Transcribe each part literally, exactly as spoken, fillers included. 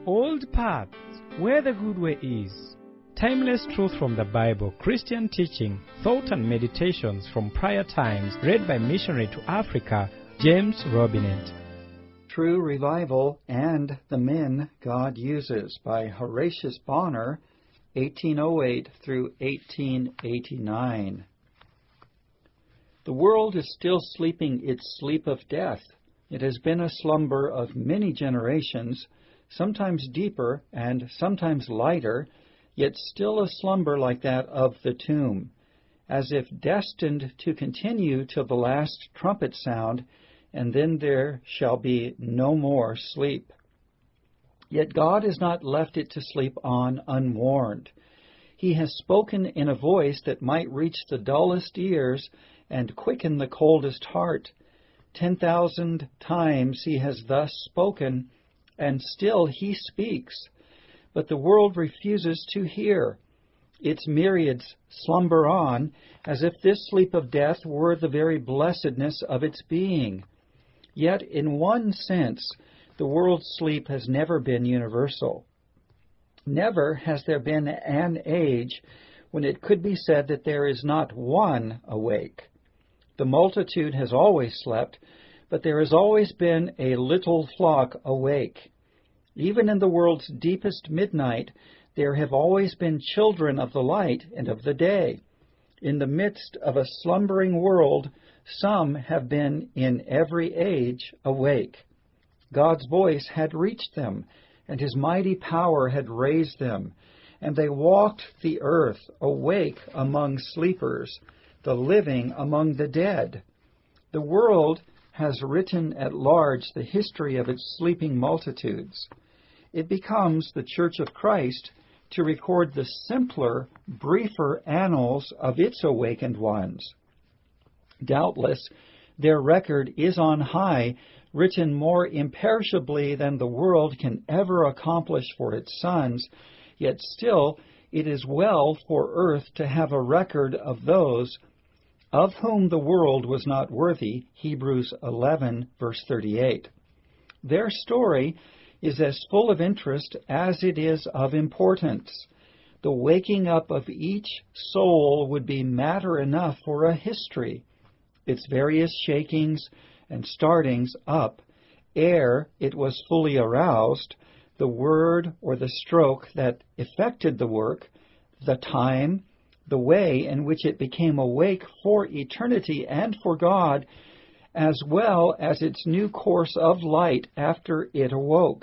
Old paths, where the good way is. Timeless truth from the Bible, Christian teaching, thought and meditations from prior times, read by missionary to Africa, James Robinet. True Revival and the Men God Uses by Horatius Bonar, eighteen oh eight through eighteen eighty-nine. The world is still sleeping its sleep of death. It has been a slumber of many generations, sometimes deeper and sometimes lighter, yet still a slumber like that of the tomb, as if destined to continue till the last trumpet sound, and then there shall be no more sleep. Yet God has not left it to sleep on unwarned. He has spoken in a voice that might reach the dullest ears and quicken the coldest heart. Ten thousand times he has thus spoken, and still he speaks. But the world refuses to hear. Its myriads slumber on, as if this sleep of death were the very blessedness of its being. Yet, in one sense, the world's sleep has never been universal. Never has there been an age when it could be said that there is not one awake. The multitude has always slept, but there has always been a little flock awake. Even in the world's deepest midnight, there have always been children of the light and of the day. In the midst of a slumbering world, some have been in every age awake. God's voice had reached them, and his mighty power had raised them, and they walked the earth awake among sleepers, the living among the dead. The world has written at large the history of its sleeping multitudes. It becomes the Church of Christ to record the simpler, briefer annals of its awakened ones. Doubtless, their record is on high, written more imperishably than the world can ever accomplish for its sons, yet still it is well for earth to have a record of those of whom the world was not worthy, Hebrews eleven, verse thirty-eight. Their story is as full of interest as it is of importance. The waking up of each soul would be matter enough for a history. Its various shakings and startings up, ere it was fully aroused, the word or the stroke that effected the work, the time, the way in which it became awake for eternity and for God, as well as its new course of light after it awoke.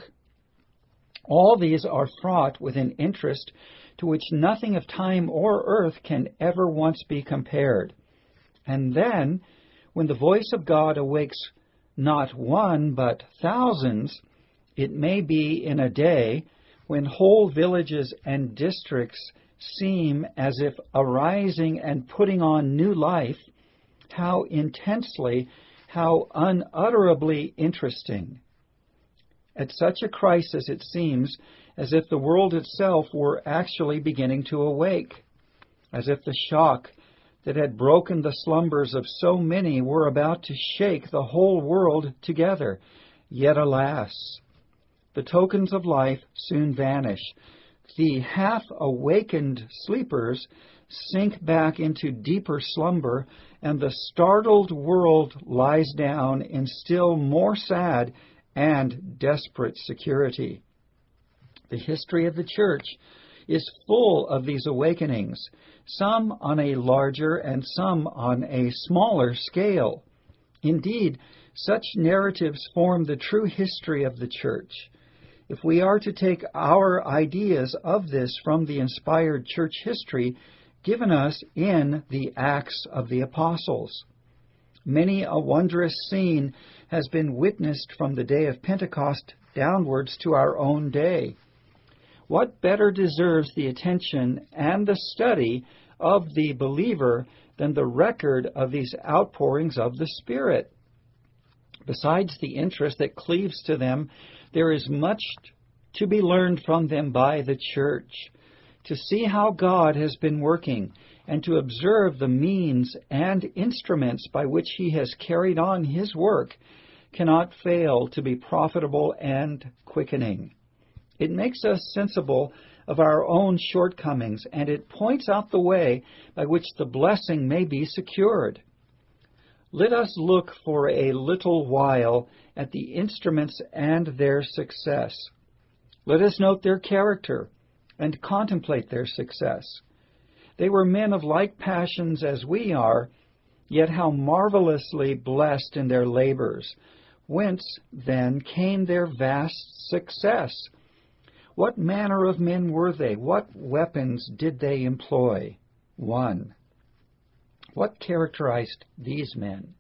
All these are fraught with an interest to which nothing of time or earth can ever once be compared. And then, when the voice of God awakes not one but thousands, it may be in a day when whole villages and districts seem as if arising and putting on new life, how intensely, how unutterably interesting. At such a crisis it seems as if the world itself were actually beginning to awake, as if the shock that had broken the slumbers of so many were about to shake the whole world together. Yet alas, the tokens of life soon vanish. The half-awakened sleepers sink back into deeper slumber, and the startled world lies down in still more sad and desperate security. The history of the Church is full of these awakenings, some on a larger and some on a smaller scale. Indeed, such narratives form the true history of the Church. If we are to take our ideas of this from the inspired church history given us in the Acts of the Apostles, many a wondrous scene has been witnessed from the day of Pentecost downwards to our own day. What better deserves the attention and the study of the believer than the record of these outpourings of the Spirit? Besides the interest that cleaves to them, there is much to be learned from them by the Church. To see how God has been working and to observe the means and instruments by which he has carried on his work cannot fail to be profitable and quickening. It makes us sensible of our own shortcomings, and it points out the way by which the blessing may be secured. Let us look for a little while at the instruments and their success. Let us note their character and contemplate their success. They were men of like passions as we are, yet how marvelously blessed in their labors. Whence, then, came their vast success? What manner of men were they? What weapons did they employ? One. What characterized these men?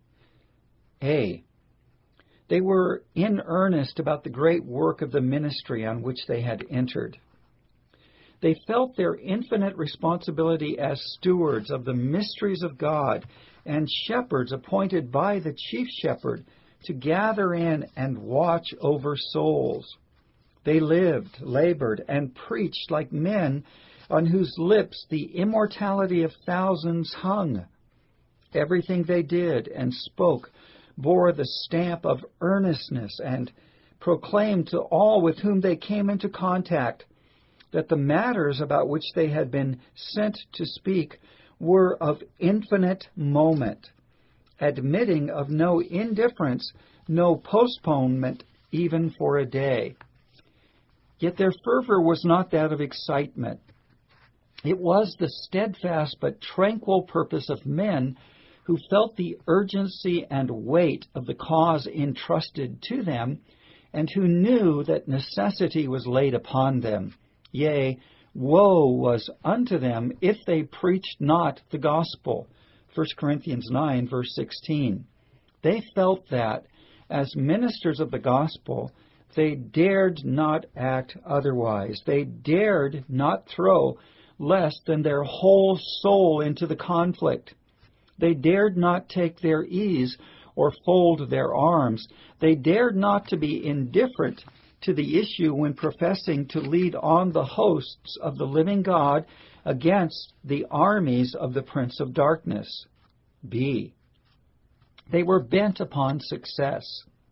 A. They were in earnest about the great work of the ministry on which they had entered. They felt their infinite responsibility as stewards of the mysteries of God and shepherds appointed by the chief shepherd to gather in and watch over souls. They lived, labored, and preached like men on whose lips the immortality of thousands hung. Everything they did and spoke bore the stamp of earnestness and proclaimed to all with whom they came into contact that the matters about which they had been sent to speak were of infinite moment, admitting of no indifference, no postponement even for a day. Yet their fervor was not that of excitement. It was the steadfast but tranquil purpose of men who felt the urgency and weight of the cause entrusted to them, and who knew that necessity was laid upon them. Yea, woe was unto them if they preached not the gospel. First Corinthians nine, verse sixteen. They felt that, as ministers of the gospel, they dared not act otherwise. They dared not throw less than their whole soul into the conflict. They dared not take their ease or fold their arms. They dared not to be indifferent to the issue when professing to lead on the hosts of the living God against the armies of the Prince of Darkness. B. They were bent upon success.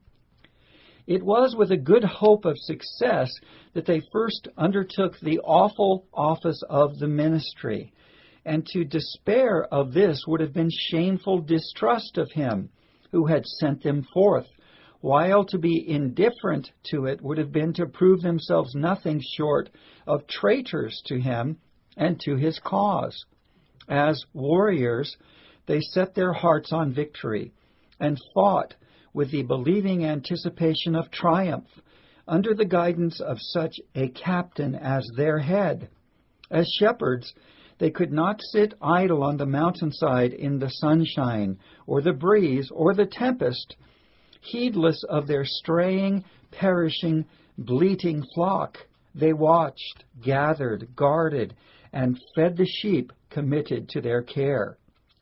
It was with a good hope of success that they first undertook the awful office of the ministry, and to despair of this would have been shameful distrust of him who had sent them forth, while to be indifferent to it would have been to prove themselves nothing short of traitors to him and to his cause. As warriors, they set their hearts on victory and fought with the believing anticipation of triumph under the guidance of such a captain as their head. As shepherds, they could not sit idle on the mountainside in the sunshine or the breeze or the tempest, heedless of their straying, perishing, bleating flock. They watched, gathered, guarded, and fed the sheep committed to their care.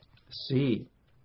C.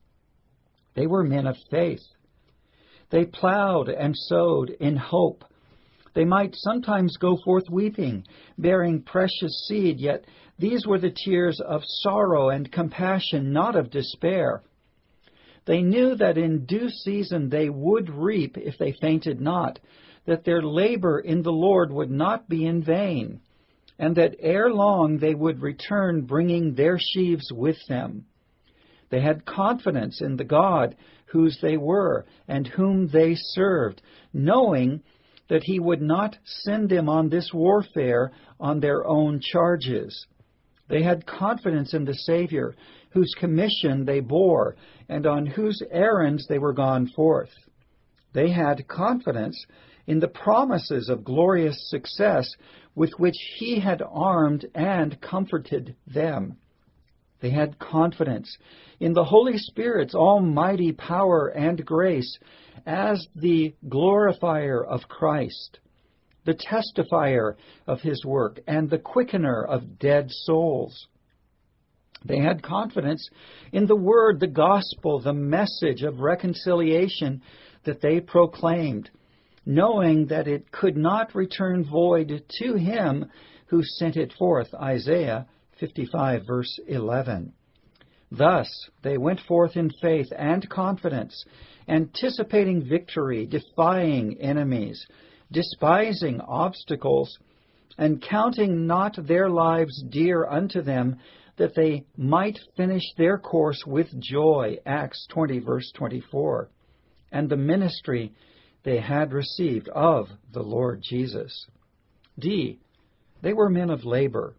They were men of faith. They plowed and sowed in hope. They might sometimes go forth weeping, bearing precious seed, yet these were the tears of sorrow and compassion, not of despair. They knew that in due season they would reap if they fainted not, that their labor in the Lord would not be in vain, and that ere long they would return bringing their sheaves with them. They had confidence in the God whose they were and whom they served, knowing that he would not send them on this warfare on their own charges. They had confidence in the Savior, whose commission they bore, and on whose errands they were gone forth. They had confidence in the promises of glorious success with which he had armed and comforted them. They had confidence in the Holy Spirit's almighty power and grace as the glorifier of Christ, the testifier of his work, and the quickener of dead souls. They had confidence in the word, the gospel, the message of reconciliation that they proclaimed, knowing that it could not return void to him who sent it forth. Isaiah fifty-five, verse eleven. Thus they went forth in faith and confidence, anticipating victory, defying enemies, despising obstacles, and counting not their lives dear unto them, that they might finish their course with joy, Acts twenty, verse twenty-four, and the ministry they had received of the Lord Jesus. D. They were men of labor.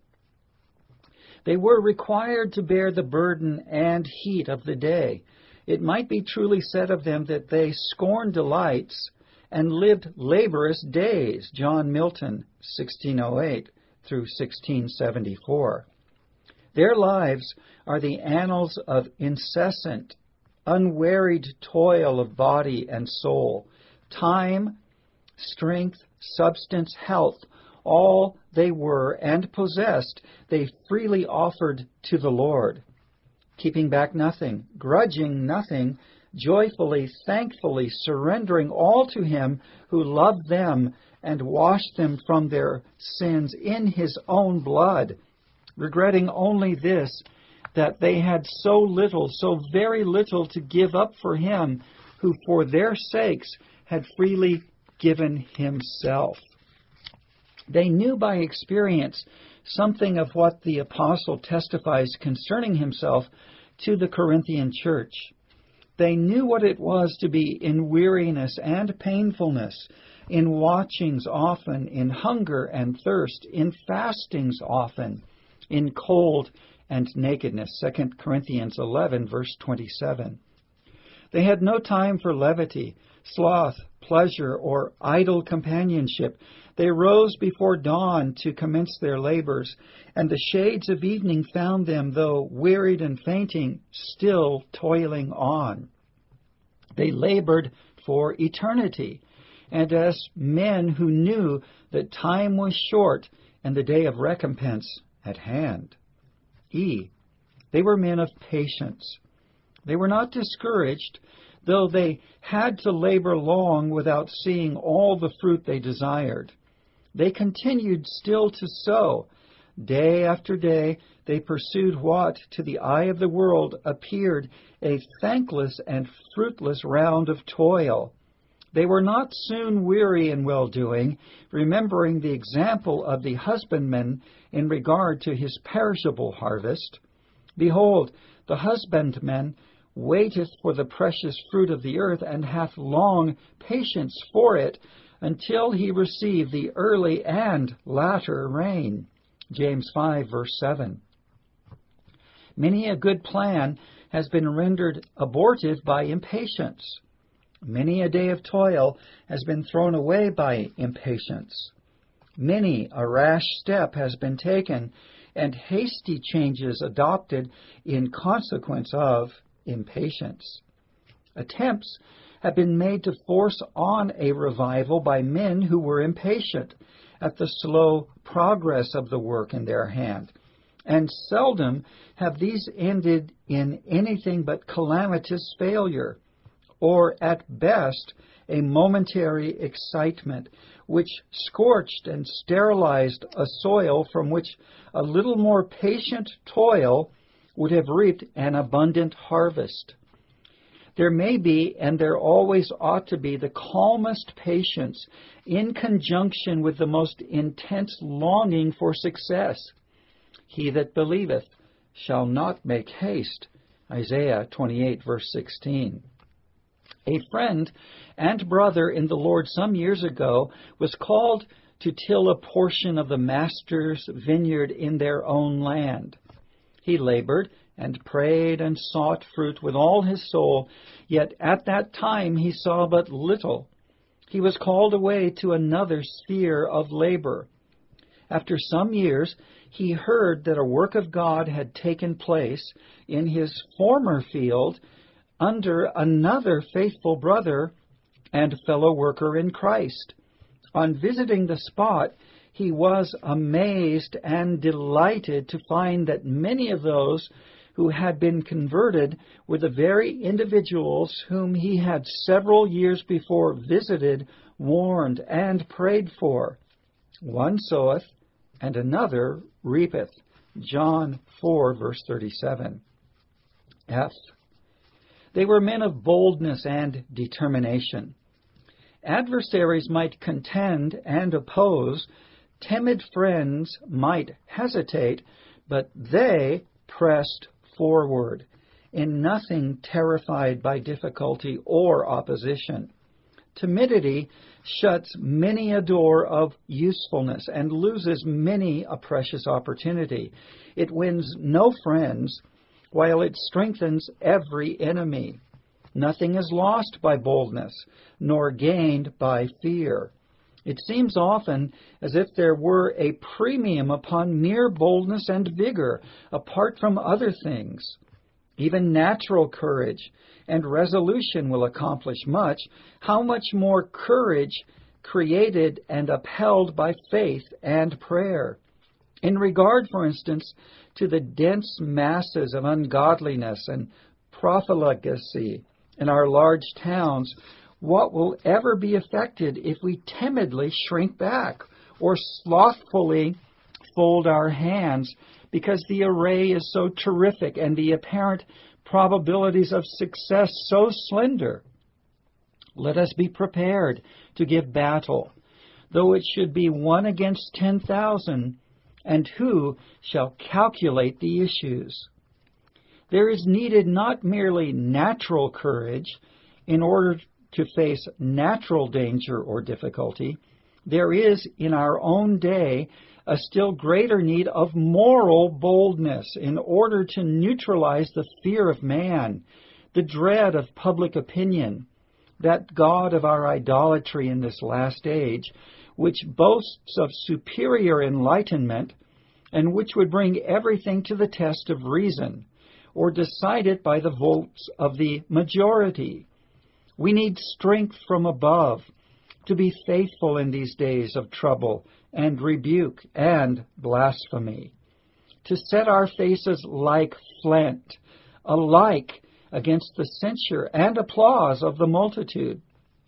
They were required to bear the burden and heat of the day. It might be truly said of them that they scorned delights and lived laborious days, John Milton, sixteen oh eight through sixteen seventy-four. Their lives are the annals of incessant, unwearied toil of body and soul. Time, strength, substance, health, all they were and possessed, they freely offered to the Lord, keeping back nothing, grudging nothing, joyfully, thankfully, surrendering all to Him who loved them and washed them from their sins in His own blood, regretting only this, that they had so little, so very little to give up for Him who for their sakes had freely given Himself. They knew by experience something of what the apostle testifies concerning himself to the Corinthian church. They knew what it was to be in weariness and painfulness, in watchings often, in hunger and thirst, in fastings often, in cold and nakedness, Second Corinthians eleven, verse twenty-seven. They had no time for levity, sloth, pleasure, or idle companionship. They rose before dawn to commence their labors, and the shades of evening found them, though wearied and fainting, still toiling on. They labored for eternity, and as men who knew that time was short and the day of recompense at hand. E. They were men of patience. They were not discouraged, though they had to labor long without seeing all the fruit they desired. They continued still to sow. Day after day they pursued what, to the eye of the world, appeared a thankless and fruitless round of toil. They were not soon weary in well-doing, remembering the example of the husbandman in regard to his perishable harvest. Behold, the husbandman waiteth for the precious fruit of the earth, and hath long patience for it, until he receive the early and latter rain. James five, verse seven. Many a good plan has been rendered abortive by impatience. Many a day of toil has been thrown away by impatience. Many a rash step has been taken, and hasty changes adopted in consequence of impatience. Attempts have been made to force on a revival by men who were impatient at the slow progress of the work in their hand, and seldom have these ended in anything but calamitous failure, or at best a momentary excitement which scorched and sterilized a soil from which a little more patient toil would have reaped an abundant harvest. There may be, and there always ought to be, the calmest patience in conjunction with the most intense longing for success. He that believeth shall not make haste. Isaiah twenty-eight, verse sixteen. A friend and brother in the Lord some years ago was called to till a portion of the master's vineyard in their own land. He labored and prayed and sought fruit with all his soul, yet at that time he saw but little. He was called away to another sphere of labor. After some years, he heard that a work of God had taken place in his former field under another faithful brother and fellow worker in Christ. On visiting the spot, he was amazed and delighted to find that many of those who had been converted were the very individuals whom he had several years before visited, warned, and prayed for. One soweth, and another reapeth. John four, verse thirty-seven. F. They were men of boldness and determination. Adversaries might contend and oppose, Timid friends might hesitate, but they pressed forward, in nothing terrified by difficulty or opposition. Timidity shuts many a door of usefulness and loses many a precious opportunity. It wins no friends, while it strengthens every enemy. Nothing is lost by boldness, nor gained by fear. It seems often as if there were a premium upon mere boldness and vigor, apart from other things. Even natural courage and resolution will accomplish much. How much more courage created and upheld by faith and prayer? In regard, for instance, to the dense masses of ungodliness and profligacy in our large towns, what will ever be affected if we timidly shrink back or slothfully fold our hands because the array is so terrific and the apparent probabilities of success so slender? Let us be prepared to give battle, though it should be one against ten thousand, and who shall calculate the issues? There is needed not merely natural courage in order to face natural danger or difficulty. There is, in our own day, a still greater need of moral boldness in order to neutralize the fear of man, the dread of public opinion, that god of our idolatry in this last age, which boasts of superior enlightenment and which would bring everything to the test of reason, or decide it by the votes of the majority. We need strength from above to be faithful in these days of trouble and rebuke and blasphemy, to set our faces like flint, alike against the censure and applause of the multitude,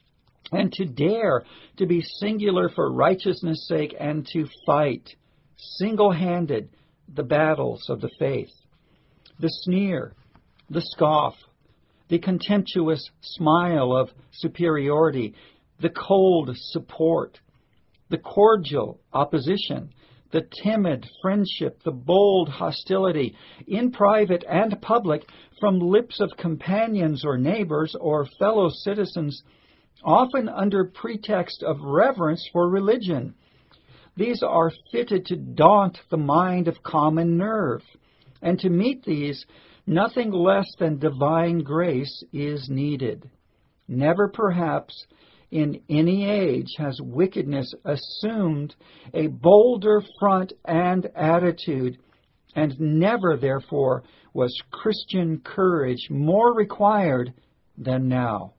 and to dare to be singular for righteousness' sake and to fight single-handed the battles of the faith. The sneer, the scoff, the contemptuous smile of superiority, the cold support, the cordial opposition, the timid friendship, the bold hostility, in private and public, from lips of companions or neighbors or fellow citizens, often under pretext of reverence for religion. These are fitted to daunt the mind of common nerve, and to meet these, nothing less than divine grace is needed. Never, perhaps, in any age has wickedness assumed a bolder front and attitude, and never, therefore, was Christian courage more required than now.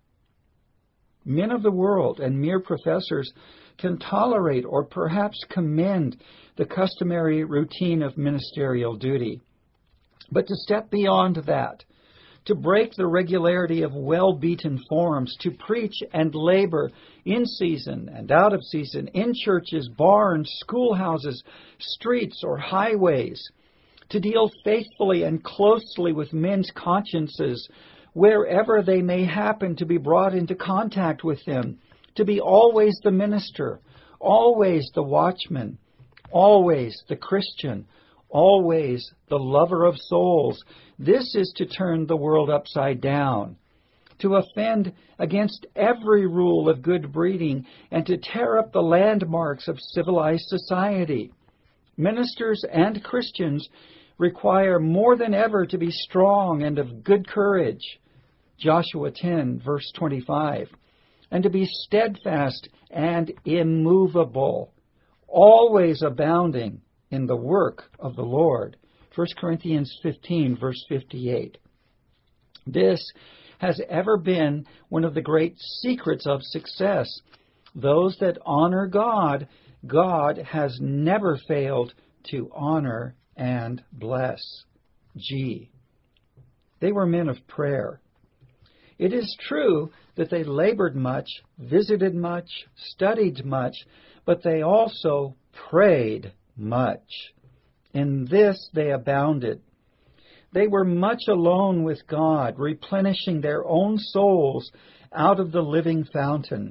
Men of the world and mere professors can tolerate or perhaps commend the customary routine of ministerial duty. But to step beyond that, to break the regularity of well-beaten forms, to preach and labor in season and out of season, in churches, barns, schoolhouses, streets, or highways, to deal faithfully and closely with men's consciences wherever they may happen to be brought into contact with them, to be always the minister, always the watchman, always the Christian, always the lover of souls. This is to turn the world upside down, to offend against every rule of good breeding, and to tear up the landmarks of civilized society. Ministers and Christians require more than ever to be strong and of good courage, Joshua ten, verse twenty-five, and to be steadfast and immovable, always abounding in the work of the Lord, First Corinthians fifteen, verse fifty-eight. This has ever been one of the great secrets of success. Those that honor God, God has never failed to honor and bless. G. They were men of prayer. It is true that they labored much, visited much, studied much, but they also prayed much. In this they abounded. They were much alone with God, replenishing their own souls out of the living fountain.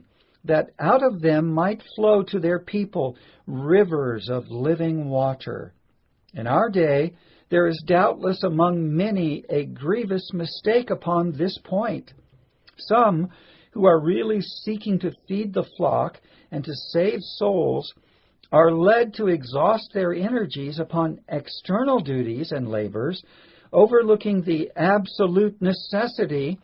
that out of them might flow to their people rivers of living water. In our day, there is doubtless among many a grievous mistake upon this point. Some who are really seeking to feed the flock and to save souls are led to exhaust their energies upon external duties and labors, overlooking the absolute necessity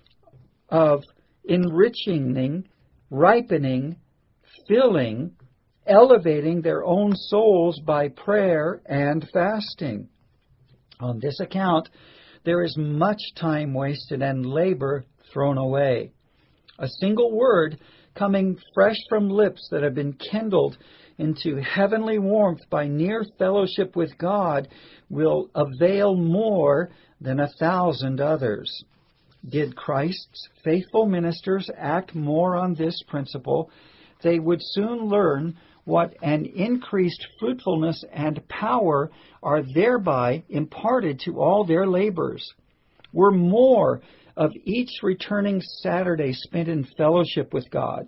of enriching, ripening, filling, elevating their own souls by prayer and fasting. On this account, there is much time wasted and labor thrown away. A single word coming fresh from lips that have been kindled into heavenly warmth by near fellowship with God will avail more than a thousand others. Did Christ's faithful ministers act more on this principle, they would soon learn what an increased fruitfulness and power are thereby imparted to all their labors. Were more of each returning Saturday spent in fellowship with God,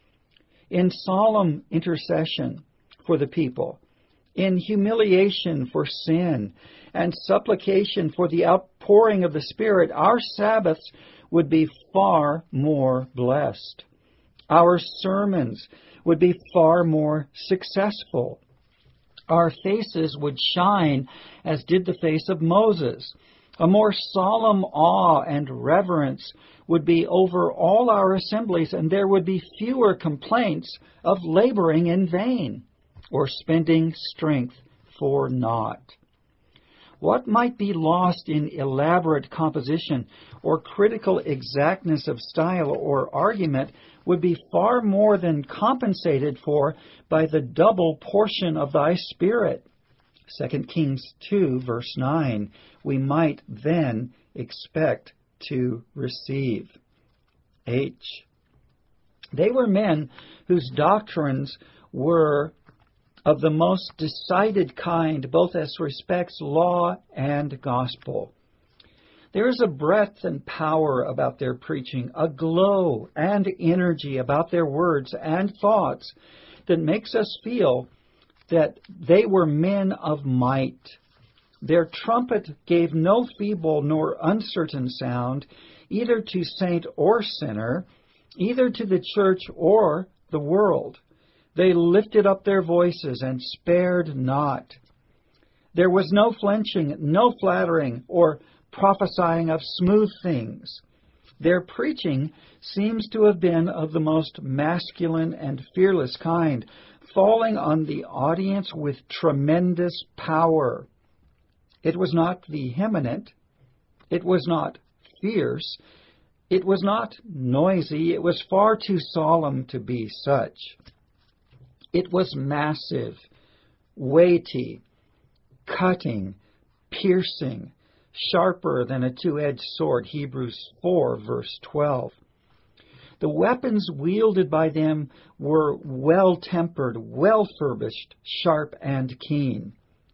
in solemn intercession for the people, in humiliation for sin, and supplication for the outpouring of the Spirit, our Sabbaths would be far more blessed. Our sermons would be far more successful. Our faces would shine as did the face of Moses. A more solemn awe and reverence would be over all our assemblies, and there would be fewer complaints of laboring in vain or spending strength for naught. What might be lost in elaborate composition or critical exactness of style or argument would be far more than compensated for by the double portion of thy Spirit. Second Kings two, verse nine, we might then expect to receive. H. They were men whose doctrines were of the most decided kind, both as respects law and gospel. There is a breadth and power about their preaching, a glow and energy about their words and thoughts that makes us feel that they were men of might. Their trumpet gave no feeble nor uncertain sound, either to saint or sinner, either to the church or the world. They lifted up their voices and spared not. There was no flinching, no flattering, or prophesying of smooth things. Their preaching seems to have been of the most masculine and fearless kind, falling on the audience with tremendous power. It was not vehement. It was not fierce. It was not noisy. It was far too solemn to be such. It was massive, weighty, cutting, piercing, sharper than a two-edged sword, Hebrews four, verse twelve. The weapons wielded by them were well-tempered, well-furbished, sharp and keen.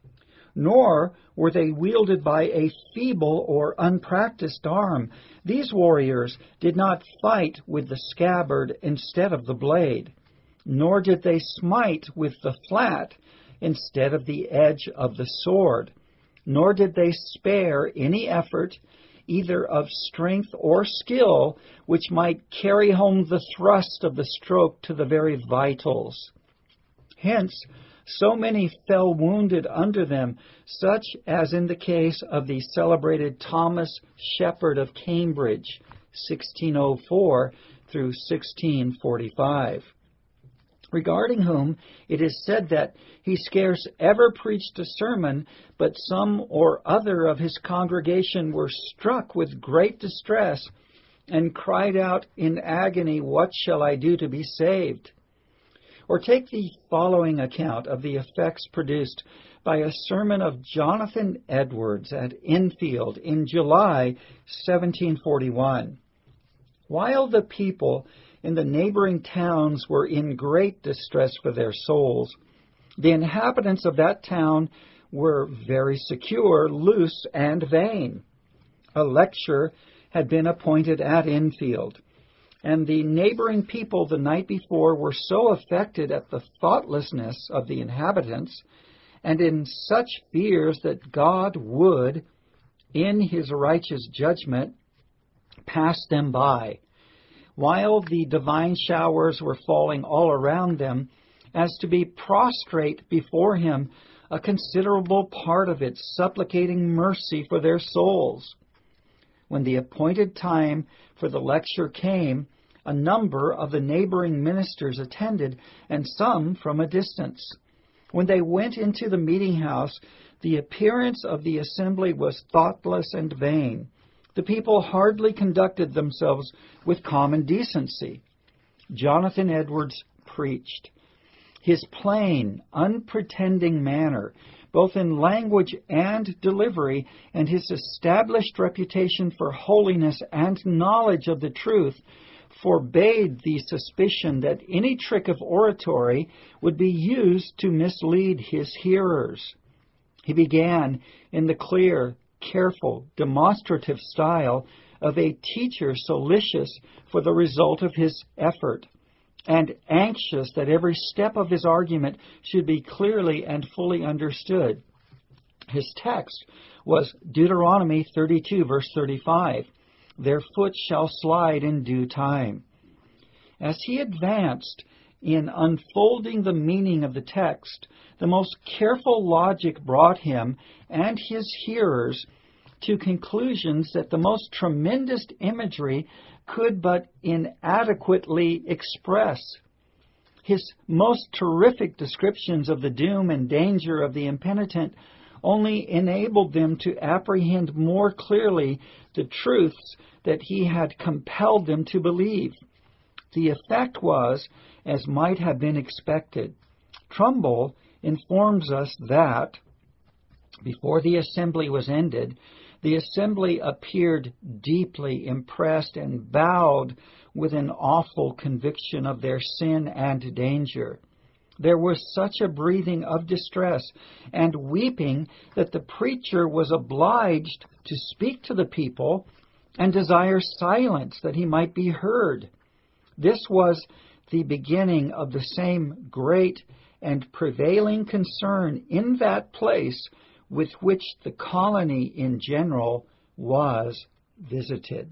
Nor were they wielded by a feeble or unpracticed arm. These warriors did not fight with the scabbard instead of the blade, nor did they smite with the flat instead of the edge of the sword, nor did they spare any effort, either of strength or skill, which might carry home the thrust of the stroke to the very vitals. Hence, so many fell wounded under them, such as in the case of the celebrated Thomas Shepherd of Cambridge, sixteen oh four through sixteen forty-five. Regarding whom it is said that he scarce ever preached a sermon, but some or other of his congregation were struck with great distress and cried out in agony, "What shall I do to be saved?" Or take the following account of the effects produced by a sermon of Jonathan Edwards at Enfield in July seventeen forty-one. While the people in the neighboring towns were in great distress for their souls, the inhabitants of that town were very secure, loose, and vain. A lecture had been appointed at Enfield, And the neighboring people the night before were so affected at the thoughtlessness of the inhabitants, and in such fears that God would, in his righteous judgment, pass them by, while the divine showers were falling all around them, as to be prostrate before him, a considerable part of it supplicating mercy for their souls. When the appointed time for the lecture came, a number of the neighboring ministers attended, and some from a distance. When they went into the meeting house, the appearance of the assembly was thoughtless and vain. The people hardly conducted themselves with common decency. Jonathan Edwards preached. His plain, unpretending manner, both in language and delivery, and his established reputation for holiness and knowledge of the truth, forbade the suspicion that any trick of oratory would be used to mislead his hearers. He began in the clear, careful, demonstrative style of a teacher solicitous for the result of his effort, and anxious that every step of his argument should be clearly and fully understood. His text was Deuteronomy thirty-two, verse thirty-five. Their foot shall slide in due time. As he advanced in unfolding the meaning of the text, the most careful logic brought him and his hearers to conclusions that the most tremendous imagery could but inadequately express. His most terrific descriptions of the doom and danger of the impenitent only enabled them to apprehend more clearly the truths that he had compelled them to believe. The effect was, as might have been expected. Trumbull informs us that, before the assembly was ended, the assembly appeared deeply impressed and bowed with an awful conviction of their sin and danger. There was such a breathing of distress and weeping that the preacher was obliged to speak to the people and desire silence that he might be heard. This was the beginning of the same great and prevailing concern in that place with which the colony in general was visited.